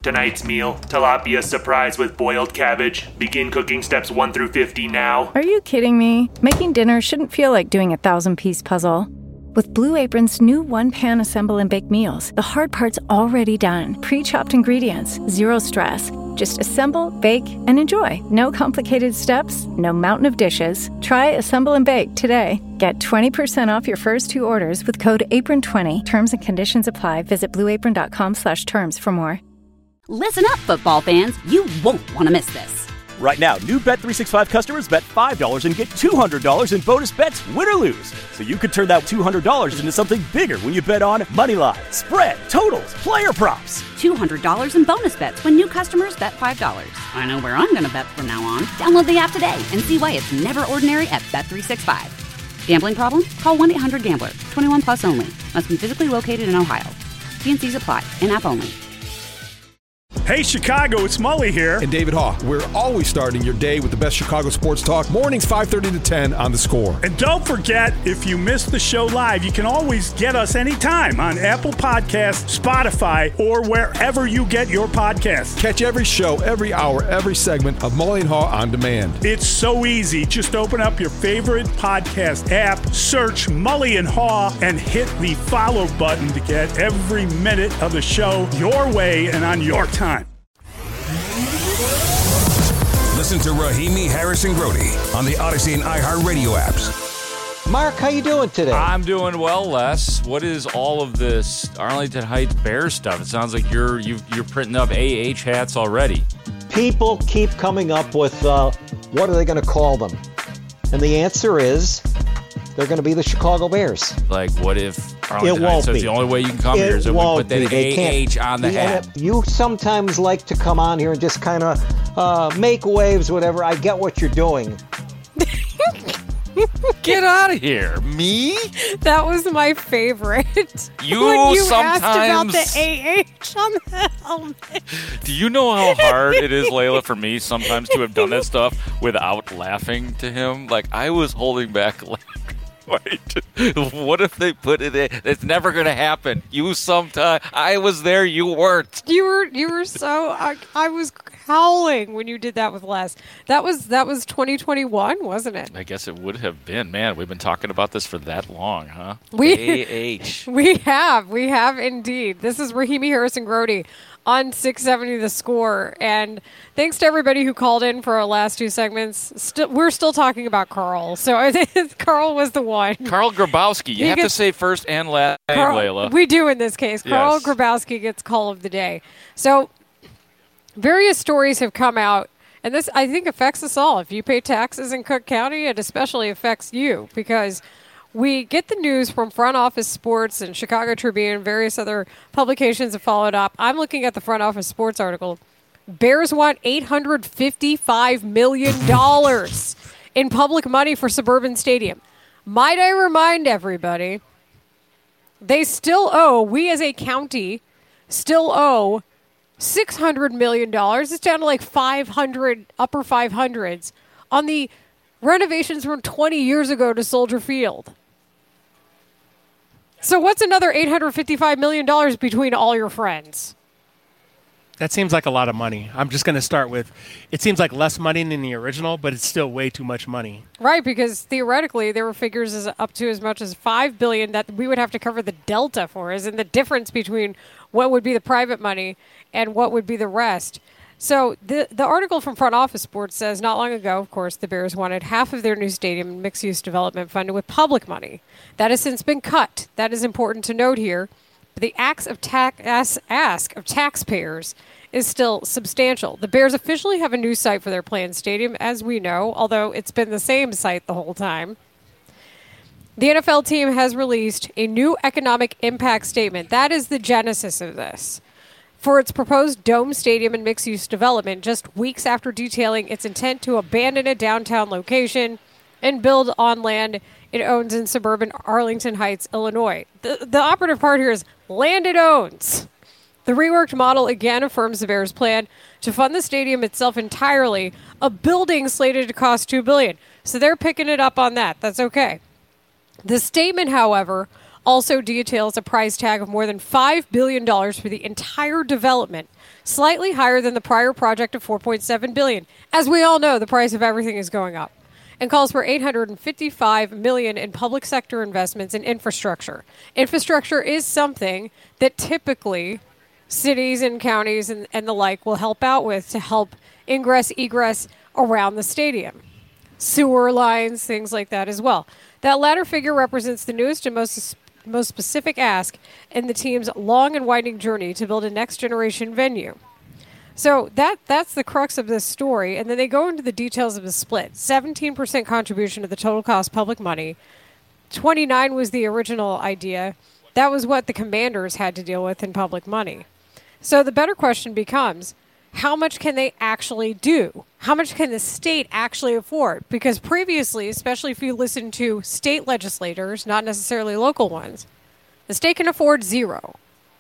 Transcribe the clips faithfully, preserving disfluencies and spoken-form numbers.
Tonight's meal, tilapia surprise with boiled cabbage. Begin cooking steps one through fifty now. Are you kidding me? Making dinner shouldn't feel like doing a thousand-piece puzzle. With Blue Apron's new one-pan assemble and bake meals, the hard part's already done. Pre-chopped ingredients, zero stress. Just assemble, bake, and enjoy. No complicated steps, no mountain of dishes. Try Assemble and Bake today. Get twenty percent off your first two orders with code apron twenty. Terms and conditions apply. Visit blueapron.com slash terms for more. Listen up, football fans. You won't want to miss this. Right now, new Bet three sixty-five customers bet five dollars and get two hundred dollars in bonus bets, win or lose. So you could turn that two hundred dollars into something bigger when you bet on money line, spread, totals, player props. two hundred dollars in bonus bets when new customers bet five dollars. I know where I'm going to bet from now on. Download the app today and see why it's never ordinary at Bet three sixty-five. Gambling problem? Call one eight hundred gambler. twenty-one plus only. Must be physically located in Ohio. T and C's apply. In-app only. Hey, Chicago, it's Mully here. And David Haugh. We're always starting your day with the best Chicago sports talk. Mornings five thirty to ten on The Score. And don't forget, if you missed the show live, you can always get us anytime on Apple Podcasts, Spotify, or wherever you get your podcasts. Catch every show, every hour, every segment of Mully and Haugh on demand. It's so easy. Just open up your favorite podcast app, search Mully and Haugh, and hit the follow button to get every minute of the show your way and on your time. Listen to Rahimi Harrison Grody on the Odyssey and iHeartRadio apps. Mark, how you doing today? I'm doing well, Les. What is all of this Arlington Heights Bears stuff? It sounds like you're you, you're printing up A H hats already. People keep coming up with uh, what are they going to call them? And the answer is they're going to be the Chicago Bears. Like, what if Arlington it Heights won't says be. the only way you can come it here is if we put that A H on the, the hat? You sometimes like to come on here and just kind of uh, make waves, whatever. I get what you're doing. Get out of here. Me? That was my favorite. You, when you sometimes... asked about the A H on the helmet. Do you know how hard it is, Layla, for me sometimes to have done that stuff without laughing to him? Like, I was holding back laughing. Wait, what if they put it in? It's never going to happen. You sometime. I was there. You weren't. You were. You were so. I, I was howling when you did that with Les. That was that was twenty twenty-one, wasn't it? I guess it would have been. Man, we've been talking about this for that long, huh? We A H. We have. We have indeed. This is Rahimi Harrison Grody on six seventy The Score, and thanks to everybody who called in for our last two segments. St- we're still talking about Carl, so I think Carl was the one. Carl Grabowski. You He have gets, to say first and last name, Carl, Layla. We do in this case. Carl Yes. Grabowski gets call of the day. So various stories have come out, and this I think affects us all. If you pay taxes in Cook County, it especially affects you because we get the news from Front Office Sports and Chicago Tribune and various other publications have followed up. I'm looking at the Front Office Sports article. Bears want eight hundred fifty-five million dollars in public money for Suburban Stadium. Might I remind everybody, they still owe, we as a county still owe six hundred million dollars. It's down to like five hundred, upper five hundreds on the renovations from twenty years ago to Soldier Field. So what's another eight hundred fifty-five million dollars between all your friends? That seems like a lot of money. I'm just going to start with, it seems like less money than the original, but it's still way too much money. Right, because theoretically there were figures as up to as much as five billion dollars that we would have to cover the delta for, as in the difference between what would be the private money and what would be the rest. So the the article from Front Office Sports says not long ago, of course, the Bears wanted half of their new stadium and mixed-use development funded with public money. That has since been cut. That is important to note here. But the acts of ta- ask, ask of taxpayers is still substantial. The Bears officially have a new site for their planned stadium, as we know, although it's been the same site the whole time. The N F L team has released a new economic impact statement. That is the genesis of this. For its proposed dome stadium and mixed-use development, just weeks after detailing its intent to abandon a downtown location and build on land it owns in suburban Arlington Heights, Illinois. The, the operative part here is land it owns. The reworked model again affirms the Bears' plan to fund the stadium itself entirely, a building slated to cost two billion dollars. So they're picking it up on that. That's okay. The statement, however, also details a price tag of more than five billion dollars for the entire development, slightly higher than the prior project of four point seven billion dollars. As we all know, the price of everything is going up, and calls for eight hundred fifty-five million dollars in public sector investments in infrastructure. Infrastructure is something that typically cities and counties and, and the like will help out with to help ingress, egress around the stadium. Sewer lines, things like that as well. That latter figure represents the newest and most most specific ask in the team's long and winding journey to build a next-generation venue. So that that's the crux of this story, and then they go into the details of the split. seventeen percent contribution to the total cost public money. twenty-nine was the original idea. That was what the Commanders had to deal with in public money. So the better question becomes, how much can they actually do? How much can the state actually afford? Because previously, especially if you listen to state legislators, not necessarily local ones, the state can afford zero.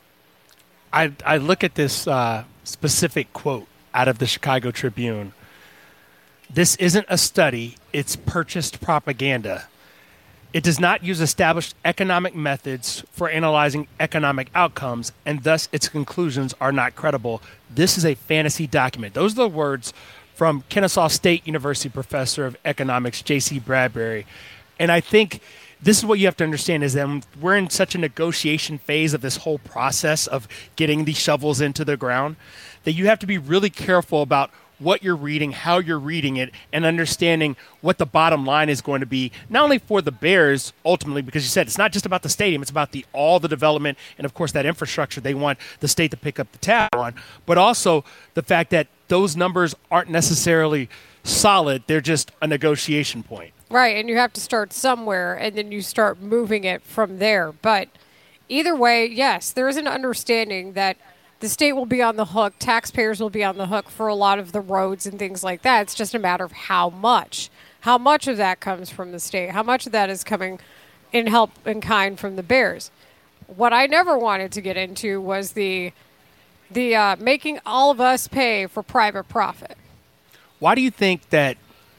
I, I look at this uh, specific quote out of the Chicago Tribune. This isn't a study, it's purchased propaganda. It does not use established economic methods for analyzing economic outcomes, and thus its conclusions are not credible. This is a fantasy document. Those are the words from Kennesaw State University professor of economics, J C Bradbury. And I think this is what you have to understand is that we're in such a negotiation phase of this whole process of getting these shovels into the ground that you have to be really careful about what you're reading, how you're reading it, and understanding what the bottom line is going to be, not only for the Bears, ultimately, because you said it's not just about the stadium, it's about the all the development and, of course, that infrastructure they want the state to pick up the tab on, but also the fact that those numbers aren't necessarily solid. They're just a negotiation point. Right, and you have to start somewhere, and then you start moving it from there. But either way, yes, there is an understanding that the state will be on the hook, taxpayers will be on the hook for a lot of the roads and things like that. It's just a matter of how much. How much of that comes from the state? How much of that is coming in help in kind from the Bears? What I never wanted to get into was the the uh, making all of us pay for private profit. Why do you think that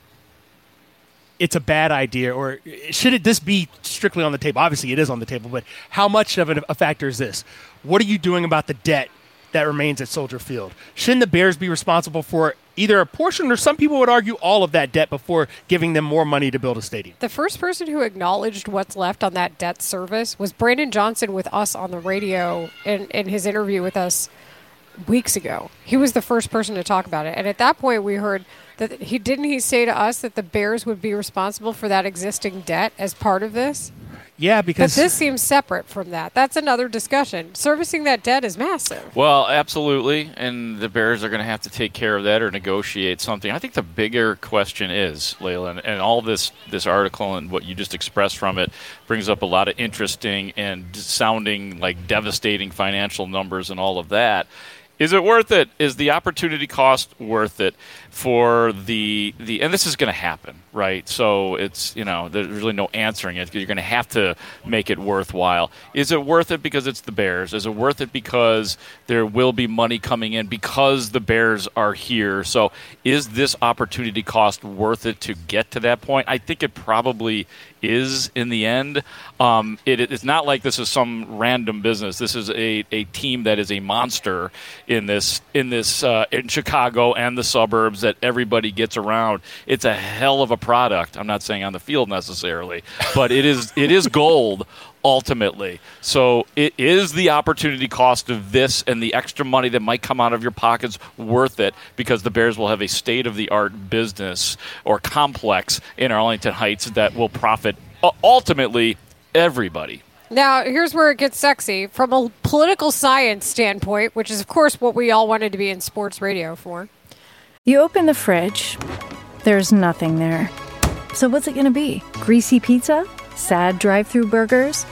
it's a bad idea, or should it this be strictly on the table? Obviously, it is on the table, but how much of a factor is this? What are you doing about the debt that remains at Soldier Field? Shouldn't the Bears be responsible for either a portion, or some people would argue all of that debt before giving them more money to build a stadium? The first person who acknowledged what's left on that debt service was Brandon Johnson with us on the radio in, in his interview with us weeks ago. He was the first person to talk about it. And at that point, we heard that he didn't he say to us that the Bears would be responsible for that existing debt as part of this? Yeah, because but this seems separate from that. That's another discussion. Servicing that debt is massive. Well, absolutely, and the Bears are going to have to take care of that or negotiate something. I think the bigger question is, Layla, and, and all this this article and what you just expressed from it brings up a lot of interesting and sounding like devastating financial numbers and all of that. Is it worth it? Is the opportunity cost worth it for the the? And this is going to happen, right? So it's, you know, there's really no answering it because you're going to have to make it worthwhile. Is it worth it because it's the Bears? Is it worth it because there will be money coming in because the Bears are here? So is this opportunity cost worth it to get to that point? I think it probably is in the end. Um, it, it's not like this is some random business. This is a, a team that is a monster in this in this uh, in Chicago and the suburbs that everybody gets around. It's a hell of a product. I'm not saying on the field necessarily, but it is it is gold ultimately. So it is the opportunity cost of this and the extra money that might come out of your pockets worth it because the Bears will have a state-of-the-art business or complex in Arlington Heights that will profit uh, ultimately everybody. Now, here's where it gets sexy. From a political science standpoint, which is, of course, what we all wanted to be in sports radio for. You open the fridge, there's nothing there. So what's it going to be? Greasy pizza? Sad drive-through burgers?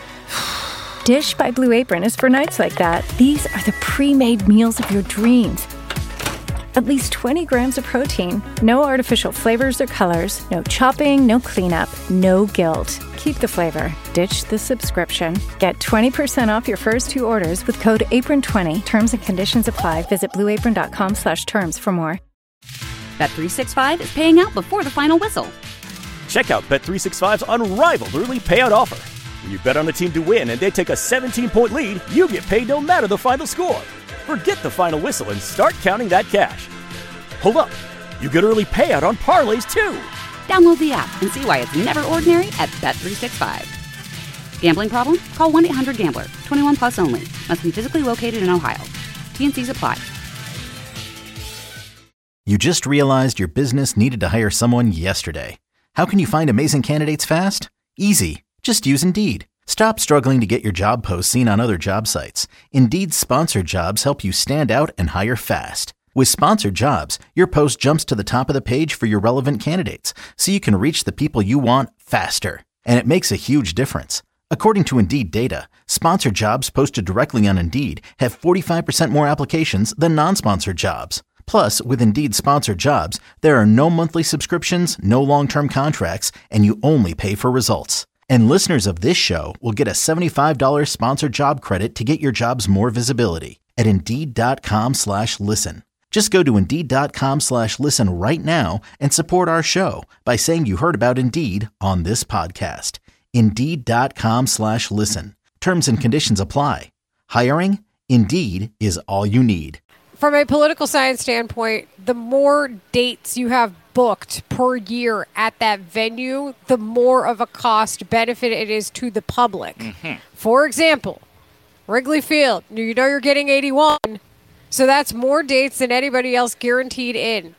Dish by Blue Apron is for nights like that. These are the pre-made meals of your dreams. At least twenty grams of protein, no artificial flavors or colors, no chopping, no cleanup, no guilt. Keep the flavor. Ditch the subscription. Get twenty percent off your first two orders with code apron twenty. Terms and conditions apply. Visit blueapron.com slash terms for more. Bet three sixty-five is paying out before the final whistle. Check out Bet three sixty-five's unrivaled early payout offer. When you bet on a team to win and they take a seventeen-point lead, you get paid no matter the final score. Forget the final whistle and start counting that cash. Hold up. You get early payout on parlays, too. Download the app and see why it's never ordinary at Bet three sixty-five. Gambling problem? Call one eight hundred gambler. twenty-one plus only. Must be physically located in Ohio. T and C's apply. You just realized your business needed to hire someone yesterday. How can you find amazing candidates fast? Easy. Just use Indeed. Stop struggling to get your job posts seen on other job sites. Indeed's sponsored jobs help you stand out and hire fast. With sponsored jobs, your post jumps to the top of the page for your relevant candidates, so you can reach the people you want faster. And it makes a huge difference. According to Indeed data, sponsored jobs posted directly on Indeed have forty-five percent more applications than non-sponsored jobs. Plus, with Indeed sponsored jobs, there are no monthly subscriptions, no long-term contracts, and you only pay for results. And listeners of this show will get a seventy-five dollars sponsored job credit to get your jobs more visibility at Indeed.com slash listen. Just go to Indeed.com slash listen right now and support our show by saying you heard about Indeed on this podcast. Indeed.com slash listen. Terms and conditions apply. Hiring? Indeed is all you need. From a political science standpoint, the more dates you have booked per year at that venue, the more of a cost benefit it is to the public. Mm-hmm. For example, Wrigley Field, you know you're getting eighty-one, so that's more dates than anybody else guaranteed in.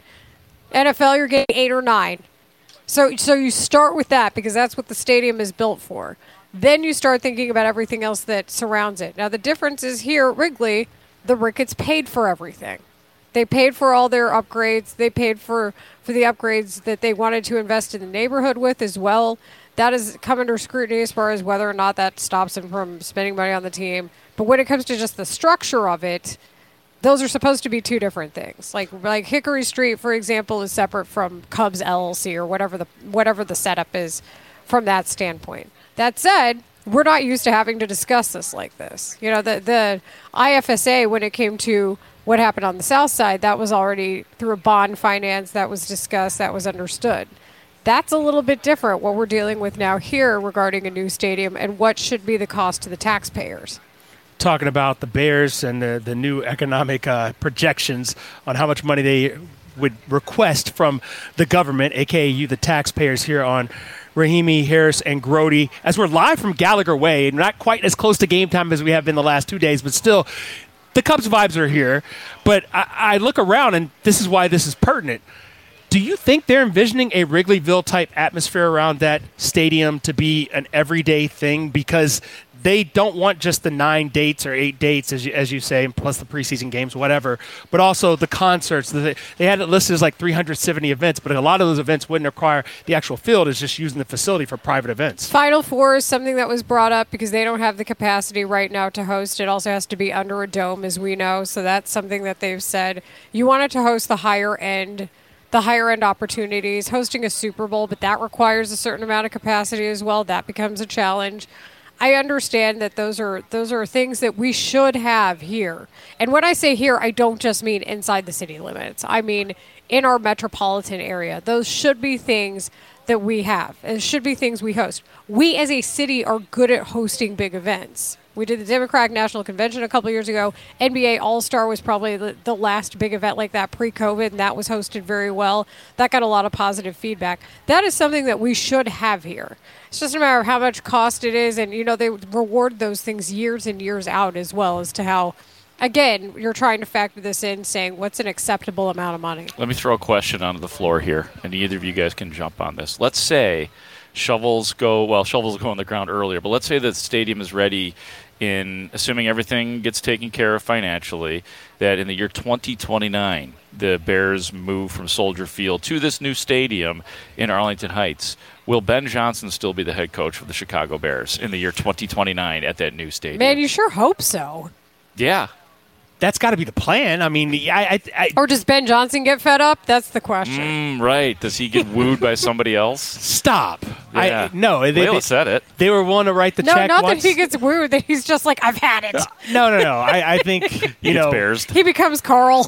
N F L, you're getting eight or nine. So, so you start with that because that's what the stadium is built for. Then you start thinking about everything else that surrounds it. Now, the difference is here at Wrigley, the Ricketts paid for everything. They paid for all their upgrades. They paid for, for the upgrades that they wanted to invest in the neighborhood with as well. That has come under scrutiny as far as whether or not that stops them from spending money on the team. But when it comes to just the structure of it, those are supposed to be two different things. Like like Hickory Street, for example, is separate from Cubs L L C or whatever the whatever the setup is from that standpoint. That said, we're not used to having to discuss this like this. You know, the the I F S A, when it came to what happened on the south side, that was already through a bond finance, that was discussed, that was understood. That's a little bit different what we're dealing with now here regarding a new stadium and what should be the cost to the taxpayers. Talking about the Bears and the, the new economic uh, projections on how much money they would request from the government, a k a you, the taxpayers, here on Rahimi, Harris, and Grote. As we're live from Gallagher Way, not quite as close to game time as we have been the last two days, but still, the Cubs vibes are here. But I, I look around, and this is why this is pertinent. Do you think they're envisioning a Wrigleyville-type atmosphere around that stadium to be an everyday thing? Because they don't want just the nine dates or eight dates, as you, as you say, plus the preseason games, whatever, but also the concerts. They had it listed as like three hundred seventy events, but a lot of those events wouldn't require the actual field. It's just using the facility for private events. Final Four is something that was brought up because they don't have the capacity right now to host. It also has to be under a dome, as we know, so that's something that they've said. You wanted to host the higher end the higher end opportunities, hosting a Super Bowl, but that requires a certain amount of capacity as well. That becomes a challenge. I understand that those are those are things that we should have here. And when I say here, I don't just mean inside the city limits. I mean in our metropolitan area. Those should be things that we have. It should be things we host. We as a city are good at hosting big events. We did the Democratic National Convention a couple years ago. N B A All-Star was probably the, the last big event like that pre-COVID, and that was hosted very well. That got a lot of positive feedback. That is something that we should have here. It's just a matter of how much cost it is, and, you know, they reward those things years and years out as well as to how, again, you're trying to factor this in, saying what's an acceptable amount of money. Let me throw a question onto the floor here, and either of you guys can jump on this. Let's say shovels go, well, shovels go on the ground earlier, but let's say the stadium is ready in, assuming everything gets taken care of financially, that in the year twenty twenty-nine, the Bears move from Soldier Field to this new stadium in Arlington Heights. Will Ben Johnson still be the head coach of the Chicago Bears in the year twenty twenty-nine at that new stadium? Man, you sure hope so. Yeah. That's got to be the plan. I mean, I, I, I or does Ben Johnson get fed up? That's the question. Mm, right. Does he get wooed by somebody else? Stop. Yeah. I, no. They, Layla they said it. They were willing to write the no, check not once. that he gets wooed. That he's just like, I've had it. No, no, no. I, I think, you he know. Bears. He becomes Carl.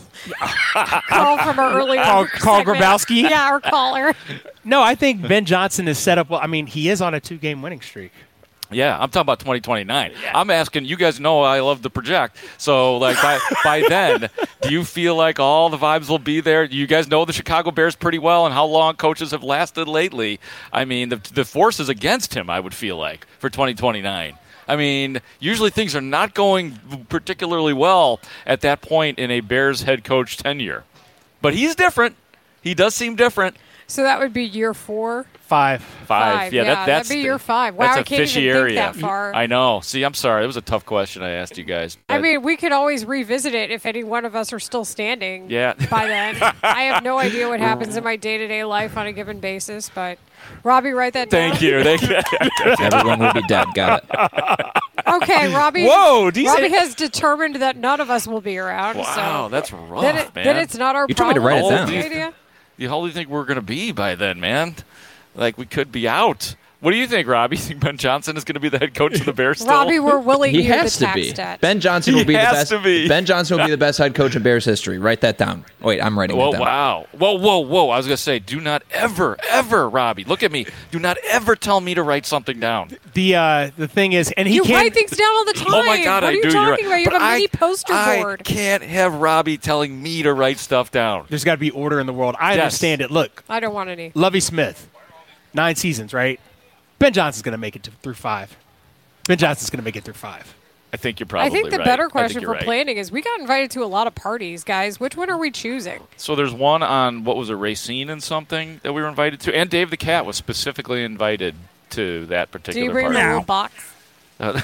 Carl from our earlier Carl, Carl Grabowski? Yeah, our caller. No, I think Ben Johnson is set up well. I mean, he is on a two-game winning streak. Yeah, I'm talking about twenty twenty-nine. Yeah. I'm asking, you guys know I love to project. So, like, by, by then, do you feel like all the vibes will be there? You guys know the Chicago Bears pretty well and how long coaches have lasted lately. I mean, the, the force is against him, I would feel like, for twenty twenty-nine. I mean, usually things are not going particularly well at that point in a Bears head coach tenure. But he's different. He does seem different. So that would be year four? Five. Five. Five. Yeah, yeah that, that's that'd be year five. Wow, that's I a can't fishy even area. think that far. I know. See, I'm sorry. It was a tough question I asked you guys. I mean, we could always revisit it if any one of us are still standing yeah. by then. I have no idea what happens in my day-to-day life on a given basis, but Robbie, write that down. Thank you. Thank you. Everyone will be dead. Got it. Okay, Robbie. Whoa, Robbie say- has determined that none of us will be around. Wow, so that's rough, then it, man. Then it's not our you problem. You told me to write it down. Idea? You, how do you think we're going to be by then, man? Like, we could be out. What do you think, Robbie? You think Ben Johnson is going to be the head coach of the Bears still? Robbie, we're willing he you has the to tax be. stat. Ben Johnson he will be the has best. To be. Ben Johnson will be the best head coach in Bears history. Write that down. Wait, I'm writing whoa, it down. Wow. Whoa, whoa, whoa. I was going to say, do not ever, ever, Robbie, look at me. Do not ever tell me to write something down. The uh, the thing is, and he you can't. write things down all the time. Oh, my God, what I are you do. talking You're right. about? You But have a mini I, poster I board. can't have Robbie telling me to write stuff down. There's got to be order in the world. I Yes. understand it. Look, I don't want any. Lovie Smith, nine seasons, right? Ben Johnson's going to make it to, through five. Ben Johnson's going to make it through five. I think you're probably I think the right. better question for right. planning is we got invited to a lot of parties, guys. Which one are we choosing? So there's one on, what was it, Racine and something that we were invited to. And Dave the Cat was specifically invited to that Do particular you bring party. a little box? Uh,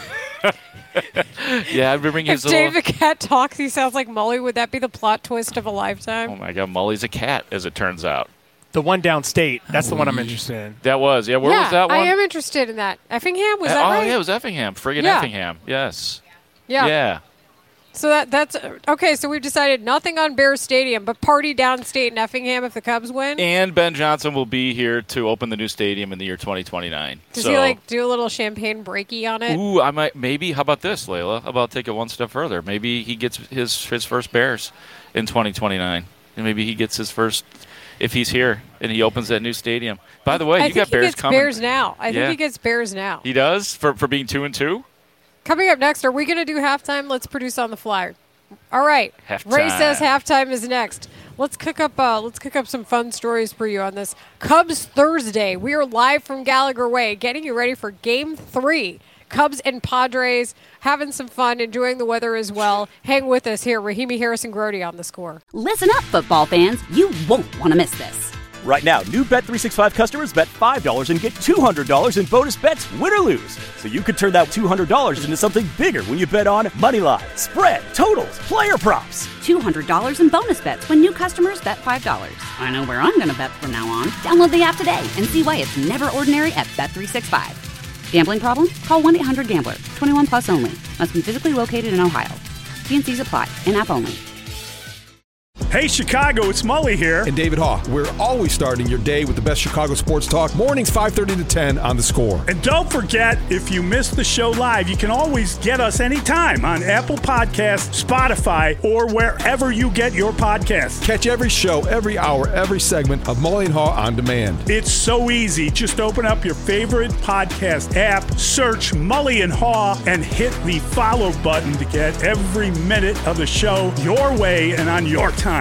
yeah, I'd bring his If little... Dave the Cat talks, he sounds like Mully. Would that be the plot twist of a lifetime? Oh, my God. Mully's a cat, as it turns out. The one downstate, that's the one I'm interested in. That was. Yeah, where yeah, was that one? I am interested in that. Effingham, was Uh, that oh, right? yeah, it was Effingham. Friggin' Yeah. Effingham. Yes. Yeah. Yeah. So that that's okay. So we've decided nothing on Bears Stadium, but party downstate in Effingham if the Cubs win. And Ben Johnson will be here to open the new stadium in the year twenty twenty-nine. Does so, he like do a little champagne breaky on it? Ooh, I might maybe. How about this, Layla? How about take it one step further? Maybe he gets his his first Bears in twenty twenty-nine, and maybe he gets his first if he's here and he opens that new stadium. By the way, I you think got he Bears gets coming. Bears now. I Yeah. think he gets Bears now. He does for for being two and two. Coming up next, are we going to do halftime? Let's produce on the fly. All right. Halftime. Ray says halftime is next. Let's cook up. Uh, let's cook up some fun stories for you on this Cubs Thursday. We are live from Gallagher Way, getting you ready for Game Three. Cubs and Padres having some fun, enjoying the weather as well. Hang with us here, Rahimi Harrison Grody on The Score. Listen up, football fans. You won't want to miss this. Right now, new Bet three sixty-five customers bet five dollars and get two hundred dollars in bonus bets, win or lose. So you could turn that two hundred dollars into something bigger when you bet on moneyline, spread, totals, player props. two hundred dollars in bonus bets when new customers bet five dollars. I know where I'm going to bet from now on. Download the app today and see why it's never ordinary at Bet three sixty-five. Gambling problem? Call one eight hundred gambler. twenty-one plus only. Must be physically located in Ohio. T and C's apply. In-app only. Hey, Chicago, it's Mully here. And David Haugh. We're always starting your day with the best Chicago sports talk. Mornings five thirty to ten on The Score. And don't forget, if you missed the show live, you can always get us anytime on Apple Podcasts, Spotify, or wherever you get your podcasts. Catch every show, every hour, every segment of Mully and Haugh on demand. It's so easy. Just open up your favorite podcast app, search Mully and Haugh, and hit the follow button to get every minute of the show your way and on your time.